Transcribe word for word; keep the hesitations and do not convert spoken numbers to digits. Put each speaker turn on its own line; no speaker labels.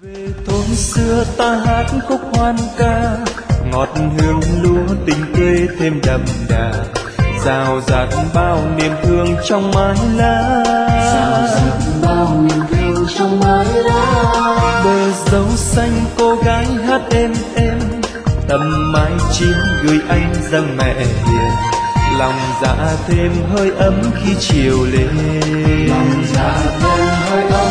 Về thôn xưa ta hát khúc hoan ca, ngọt hương lúa tình quê thêm đậm đà, rào rạt bao niềm thương trong mái lá.
Rào rạt bao niềm thương trong mái lá.
Bờ dâu xanh cô gái hát êm êm, tầm mái chiến gửi anh dâng mẹ hiền, lòng dạ thêm hơi ấm khi chiều lên.
Lòng dạ thêm hơi ấm